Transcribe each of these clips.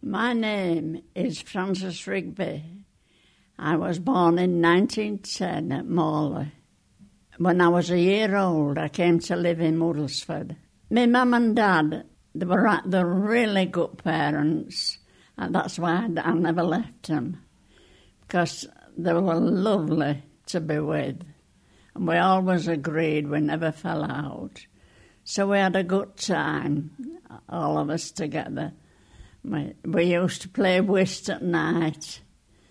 My name is Frances Rigby. I was born in 1910 at Morley. When I was a year old, I came to live in Muddlesford. My mum and dad, they were really good parents, and that's why I never left them, because they were lovely to be with. And we always agreed, we never fell out. So we had a good time, all of us together. We used to play whist at night,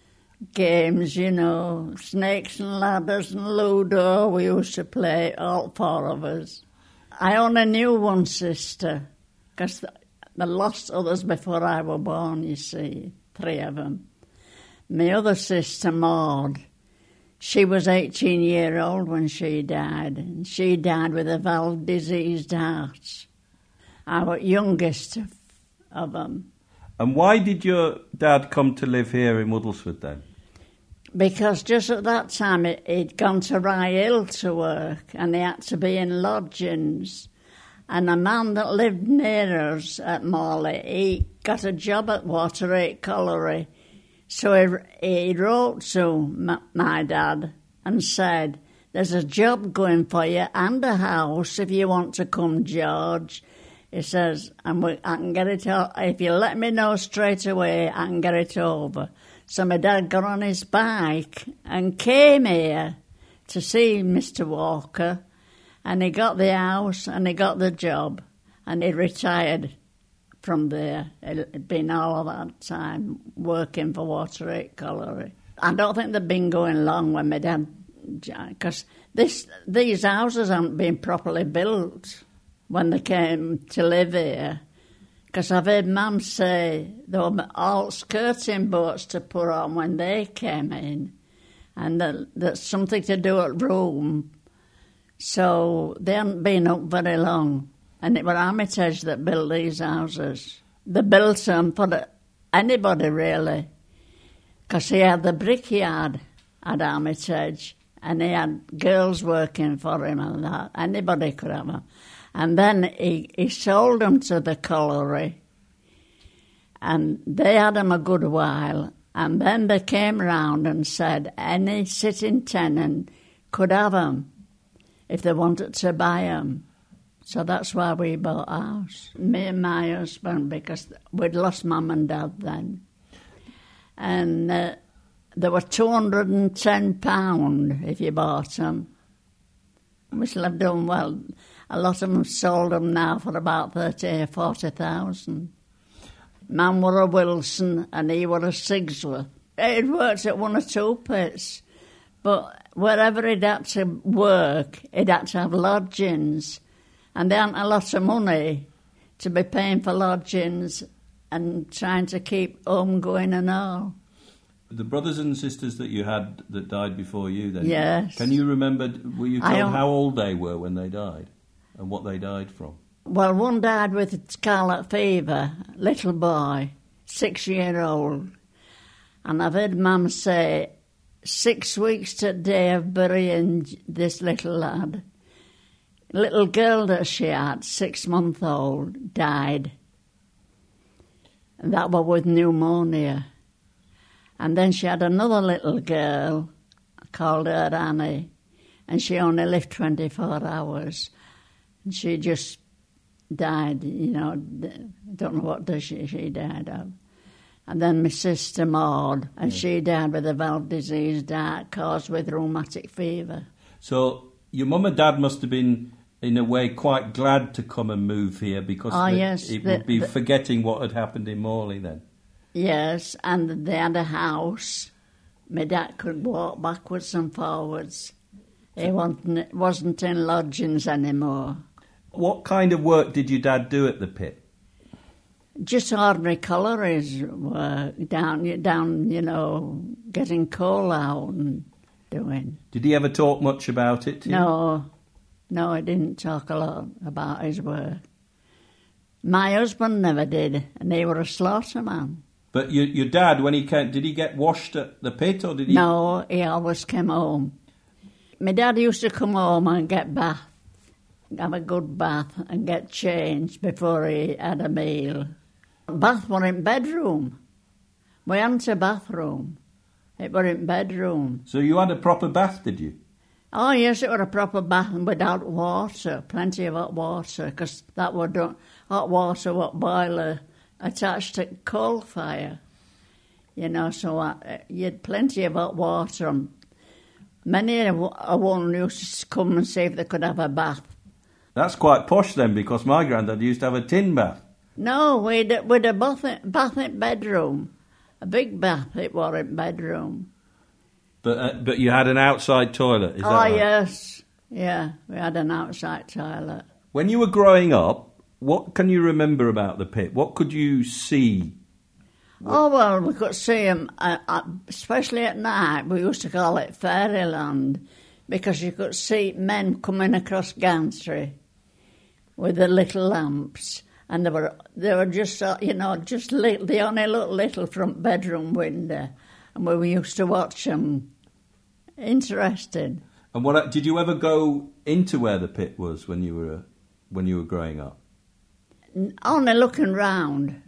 games, you know, snakes and ladders and Ludo. We used to play, all four of us. I only knew one sister, because they lost others before I was born, you see, 3 of them. My other sister, Maud, she was 18 years old when she died, and she died with a valve-diseased heart. I was youngest of them. And why did your dad come to live here in Muddlesford then? Because just at that time he'd gone to Rye Hill to work, and he had to be in lodgings. And a man that lived near us at Morley, he got a job at Watergate Colliery. So he wrote to my dad and said, "There's a job going for you and a house if you want to come, George." He says, "And I can get it if you let me know straight away, I can get it over." So my dad got on his bike and came here to see Mr. Walker, and he got the house and he got the job, and he retired from there. He'd been all of that time working for Watergate Colliery. I don't think they'd been going long when my dad, because these houses hadn't been properly built when they came to live here. Because I've heard Mum say there were all skirting boats to put on when they came in, and that's something to do at Rome. So they hadn't been up very long. And it was Armitage that built these houses. They built them for anybody, really, because he had the brickyard at Armitage, and he had girls working for him and that. Anybody could have them. And then he sold them to the colliery, and they had them a good while. And then they came round and said any sitting tenant could have them if they wanted to buy them. So that's why we bought a house. Me and my husband, because we'd lost Mum and Dad then. And they were £210 if you bought them. We still have done well. A lot of them sold them now for about 30,000 or 40,000. Man were a Wilson and he were a Sigsworth. He'd worked at 1 or 2 pits, but wherever he'd had to work, he'd had to have lodgings, and there hadn't a lot of money to be paying for lodgings and trying to keep home going and all. The brothers and sisters that you had that died before you then? Yes. Can you remember, were you told how old they were when they died and what they died from? Well, one died with scarlet fever, little boy, 6-year-old. And I've heard Mum say 6 weeks to day of burying this little lad. Little girl that she had, 6-month-old, died. And that was with pneumonia. And then she had another little girl, called her Annie, and she only lived 24 hours. And she just died, you know, don't know what she died of. And then my sister Maud, and she died with a valve disease caused with rheumatic fever. So your mum and dad must have been, in a way, quite glad to come and move here because it would be forgetting what had happened in Morley then. Yes, and they had a house. My dad could walk backwards and forwards. He wasn't in lodgings anymore. What kind of work did your dad do at the pit? Just ordinary collieries work, down, you know, getting coal out and doing. Did he ever talk much about it to you? No, he didn't talk a lot about his work. My husband never did, and he was a slaughterman. But your dad, when he came, did he get washed at the pit or did he? No, he always came home. My dad used to come home and get bath, have a good bath and get changed before he had a meal. Bath were in bedroom. We hadn't a bathroom. It were in bedroom. So you had a proper bath, did you? Oh, yes, it were a proper bath without water, plenty of hot water, because that were done, hot water, what boiler attached to coal fire. You know, so you had plenty of hot water. And many a one used to come and see if they could have a bath. That's quite posh then, because my granddad used to have a tin bath. No, we'd a bath in bedroom. A big bath it was in bedroom. But you had an outside toilet, is that right? Oh, yes. Yeah, we had an outside toilet. When you were growing up, what can you remember about the pit? What could you see? Oh, well, we could see them, especially at night. We used to call it Fairyland, because you could see men coming across gantry with the little lamps. And they were just, just little. They only looked little from bedroom window, and we used to watch them. Interesting. And what did you ever go into where the pit was when you were growing up? Only looking round.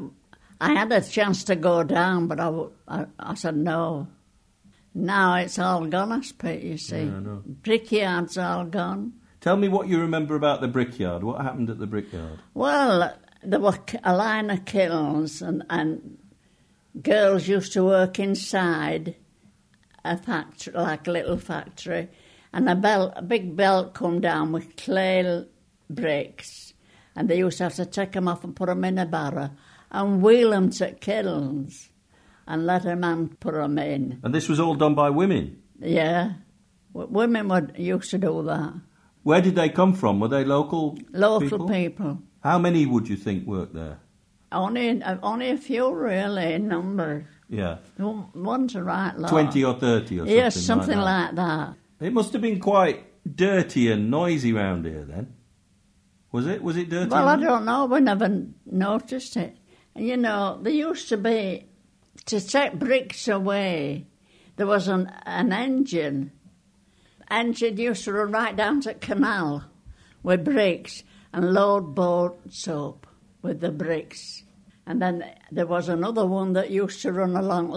I had a chance to go down, but I said no. Now it's all gone, I suppose, you see. Yeah, I know. Brickyard's all gone. Tell me what you remember about the brickyard. What happened at the brickyard? Well, there were a line of kilns and girls used to work inside a factory, like a little factory, and a big belt come down with clay bricks, and they used to have to take them off and put them in a barrow and wheel them to kilns and let a man put them in. And this was all done by women? Yeah. Women used to do that. Where did they come from? Were they local people? How many would you think worked there? Only a few, really, in numbers. Yeah. One's a right lot. 20 or 30 or something. Yes, something like that. It must have been quite dirty and noisy round here then. Was it? Was it dirty? Well, I don't know. We never noticed it. You know, there used to be, to take bricks away, there was an engine. Engine used to run right down to the canal with bricks and load boats up with the bricks. And then there was another one that used to run along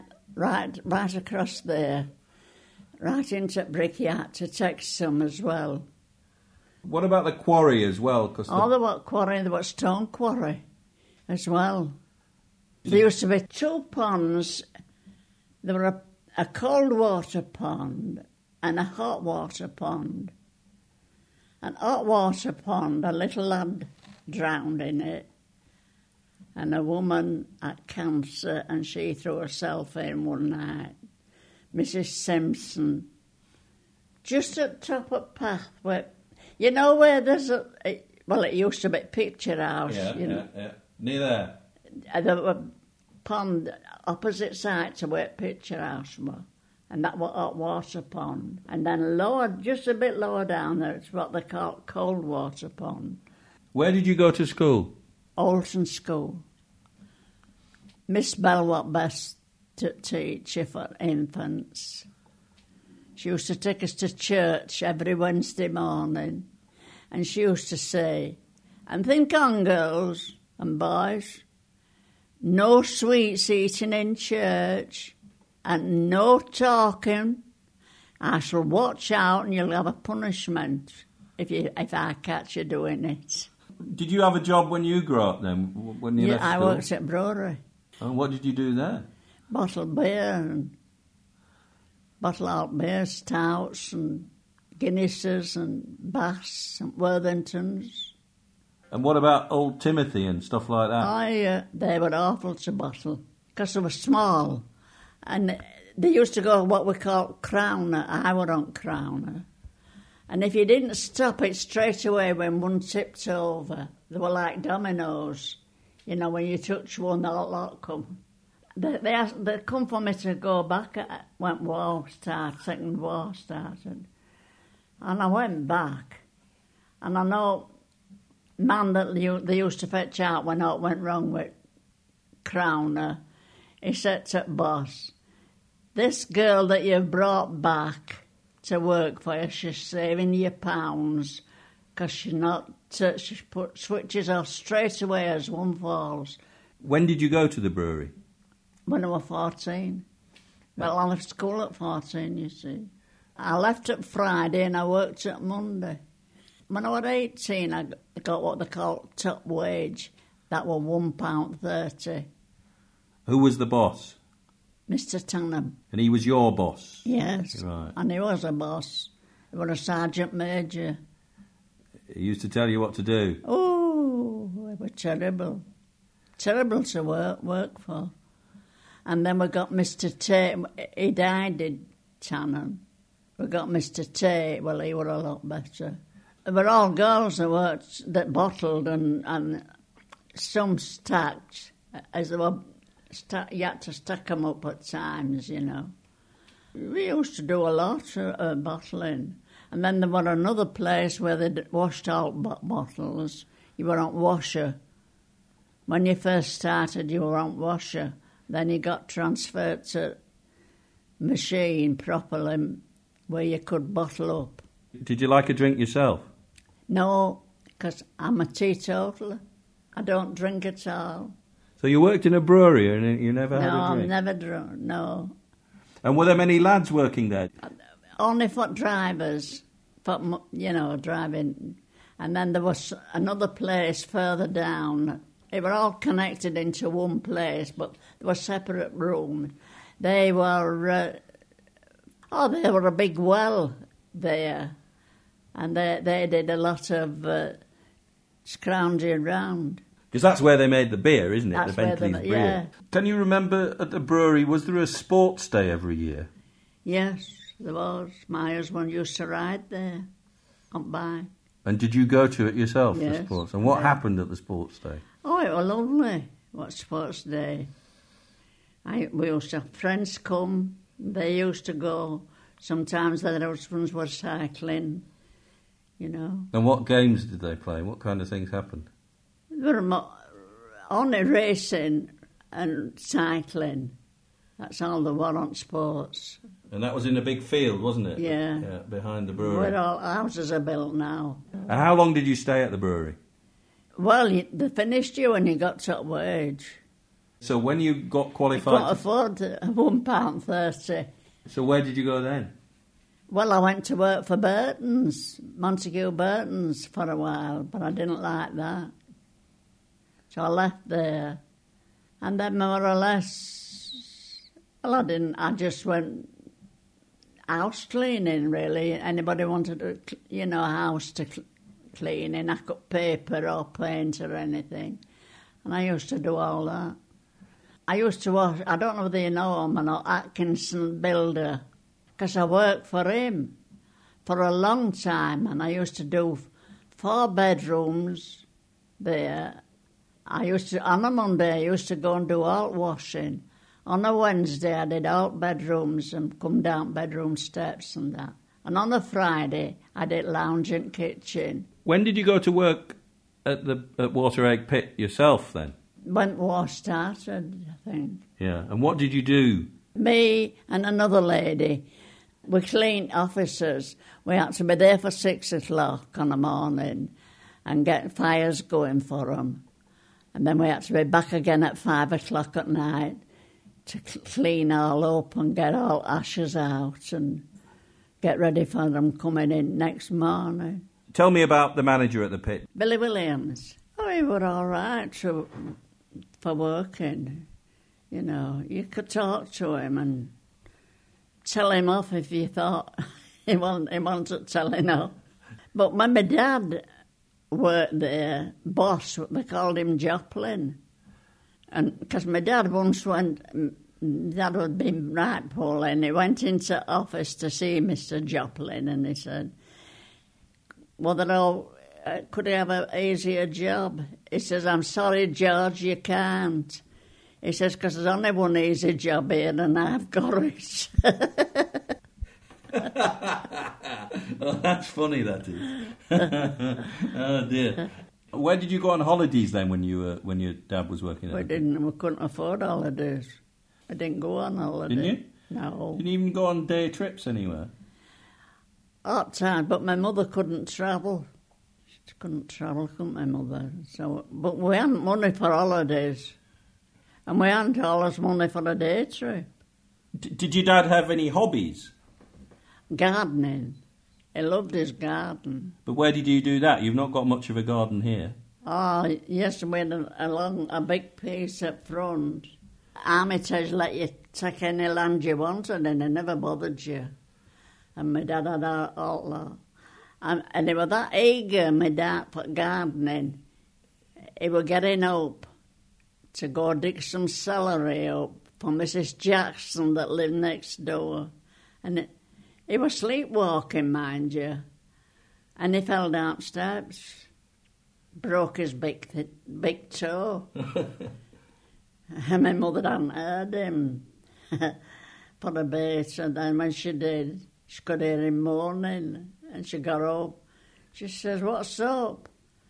right across there, right into Brickyard to take some as well. What about the quarry as well? There was quarry, there was stone quarry as well. There used to be two ponds. There were a cold water pond and a hot water pond. An hot water pond, a little lad drowned in it, and a woman had cancer, and she threw herself in one night. Mrs. Simpson, just at the top of the path where, you know where there's it used to be Picture House. Yeah. Near there. There was a pond opposite side to where Picture House was. And that was hot water pond. And then just a bit lower down there, it's what they call cold water pond. Where did you go to school? Alton School. Miss Bell was best to teach for infants. She used to take us to church every Wednesday morning. And she used to say, and think on, girls and boys, no sweets eating in church. And no talking. I shall watch out, and you'll have a punishment if I catch you doing it. Did you have a job when you grew up then? When you left school? I worked at brewery. And what did you do there? Bottled beer and bottle out beer, stouts and Guinnesses and Bass and Worthingtons. And what about Old Timothy and stuff like that? They were awful to bottle because they were small. And they used to go what we call crowner. I were on crowner. And if you didn't stop it straight away when one tipped over, they were like dominoes. You know, when you touch one, the lot come. They come for me to go back when Second War started. And I went back. And I know man that they used to fetch out when it went wrong with crowner, he said to the boss, this girl that you've brought back to work for you, she's saving you pounds because she put switches off straight away as one falls When did you go to the brewery? When I was 14. Well, I left school at 14, you see. I left at Friday and I worked at Monday. When I was 18, I got what they call top wage. That was £1.30. Who was the boss? Mr. Tannum. And he was your boss? Yes. Right. And he was a boss. He was a sergeant major. He used to tell you what to do? Oh, it was terrible. Terrible to work for. And then we got Mr. Tate. He died, did Tannum. We got Mr. Tate. Well, he were a lot better. They were all girls that bottled and some stacked. As they were, you had to stack them up at times, you know. We used to do a lot of bottling. And then there was another place where they washed out bottles. You were on washer. When you first started, you were on washer. Then you got transferred to machine properly where you could bottle up. Did you like a drink yourself? No, because I'm a teetotaler. I don't drink at all. So you worked in a brewery and you never had a drink? No, I've never drunk, no. And were there many lads working there? Only for drivers, for, driving. And then there was another place further down. They were all connected into one place, but there were separate rooms. They were a big well there. And they did a lot of scrounging around. Because that's where they made the beer, isn't it? That's the Bentley's beer. Yeah. Can you remember at the brewery, was there a sports day every year? Yes, there was. My husband used to ride there on bike. And did you go to it yourself, yes, the sports? And what happened at the sports day? Oh, it was lovely. What sports day? We used to have friends come. They used to go. Sometimes their husbands were cycling, you know. And what games did they play? What kind of things happened? There were only racing and cycling. That's all there were on sports. And that was in a big field, wasn't it? Yeah. Behind the brewery. Where all houses are built now. And how long did you stay at the brewery? Well, they finished you when you got top wage. So when you got qualified... You couldn't afford £1.30. So where did you go then? Well, I went to work for Burton's, Montague Burton's, for a while, but I didn't like that. So I left there. And then more or less, well, I just went house cleaning, really. Anybody wanted a house to clean in, I could paper or paint or anything. And I used to do all that. I used to wash, I don't know whether you know him or not, Atkinson Builder, because I worked for him for a long time, and I used to do 4 bedrooms there. On a Monday, I used to go and do alt washing. On a Wednesday, I did alt bedrooms and come down bedroom steps and that. And on a Friday, I did lounge and kitchen. When did you go to work at Wateregg Pit yourself then? When war started, I think. Yeah, and what did you do? Me and another lady, we cleaned officers. We had to be there for 6 o'clock on the morning and get fires going for them. And then we had to be back again at 5 o'clock at night to clean all up and get all ashes out and get ready for them coming in next morning. Tell me about the manager at the pit. Billy Williams. Oh, he was all right for working. You know, you could talk to him and tell him off if you thought he wanted telling off. But when my dad worked there, boss, they called him Joplin. And because my dad once Dad had been right poorly, and he went into office to see Mr. Joplin, and he said, could he have an easier job? He says, I'm sorry, George, you can't. He says, because there's only one easy job here, and I've got it. Oh, that's funny, that is. Oh, dear. Where did you go on holidays then when your dad was working at We couldn't afford holidays. I didn't go on holidays. Didn't you? No. Didn't even go on day trips anywhere? Odd time, but my mother couldn't travel. She couldn't travel, couldn't my mother? But we hadn't money for holidays. And we hadn't all this money for a day trip. Did your dad have any hobbies? Gardening. He loved his garden. But where did you do that? You've not got much of a garden here. Oh, yes, we had a big piece up front. Armitage let you take any land you wanted and it never bothered you. And my dad had all that. And he was that eager, my dad, for gardening. He was getting up to go dig some celery up for Mrs. Jackson that lived next door. And he was sleepwalking, mind you. And he fell down steps, broke his big toe. And my mother hadn't heard him for a bit. And then when she did, she could hear him moaning. And she got up. She says, "What's up?"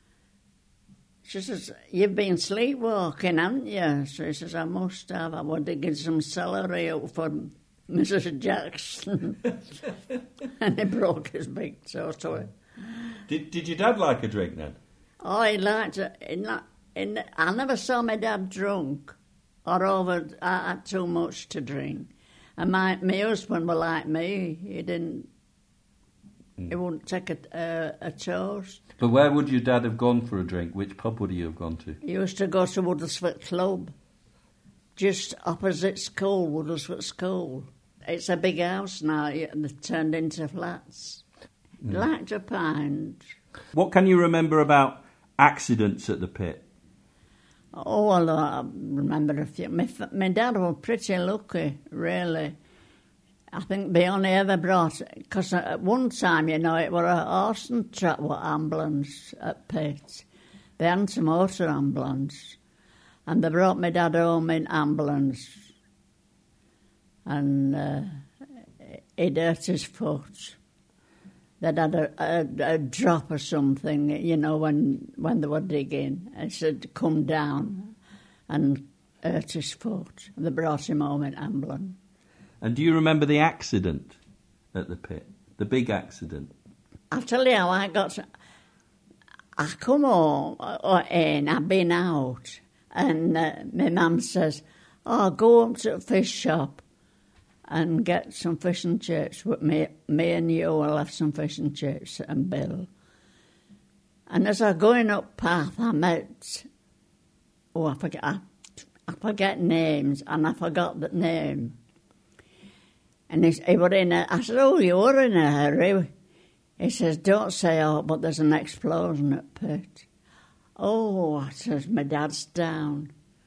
She says, "You've been sleepwalking, haven't you?" So he says, "I must have. I was digging some celery up for Mrs. Jackson." And he broke his big toe. So Did your dad like a drink then? Oh, he liked it. I never saw my dad drunk or had too much to drink. And my husband was like me. He didn't. He wouldn't take a toast. But where would your dad have gone for a drink? Which pub would he have gone to? He used to go to Woodlesford Club, just opposite school, Woodlesford School. It's a big house now, they've turned into flats. He liked a pint. What can you remember about accidents at the pit? Oh, well, I remember a few. My dad was pretty lucky, really. I think they only ever brought... Because at one time, it were a horse and trap with ambulance at pit. They hadn't a motor ambulance. And they brought my dad home in ambulance. And he'd hurt his foot. They'd had a drop or something, when they were digging. And said, "Come down," and hurt his foot. They brought him home in ambulance. And do you remember the accident at the pit? The big accident? I'll tell you how I come home, and I've been out, and my mum says, "Oh, go up to the fish shop and get some fish and chips with me and you will have some fish and chips and Bill." And as I was going up path, I met, I forget names, and I forgot the name. And he were in I said, "Oh, you were in a hurry." He says, "Don't say oh, but there's an explosion at pit." "Oh," I says, "my dad's down."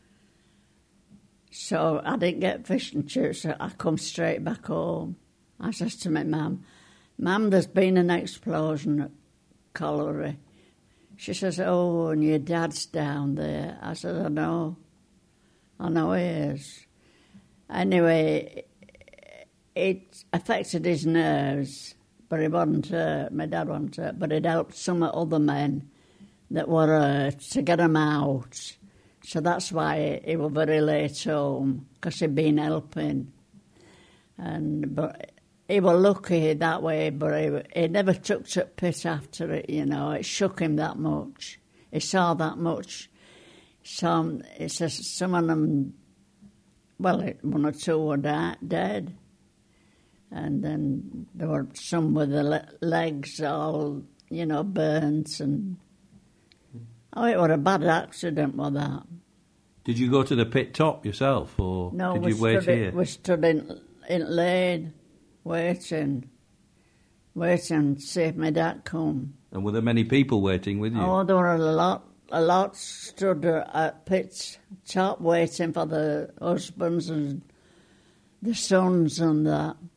So I didn't get fish and chips, so I come straight back home. I says to my mum, "Mum, there's been an explosion at Colliery." She says, "Oh, and your dad's down there." I said, I know he is. Anyway, it affected his nerves, but he wasn't hurt. My dad wasn't hurt, but it helped some other men that were hurt to get them out. So that's why he was very late home, because he'd been helping. But he was lucky that way, but he never took to pit after it, It shook him that much. He saw that much. So it says some of them, well, one or two were dead. And then there were some with the legs all, burnt. And it was a bad accident with that. Did you go to the pit top yourself, or no, did you wait here? We stood in Lane, waiting to see if my dad come. And were there many people waiting with you? Oh, there were a lot stood at pit top waiting for the husbands and the sons and that.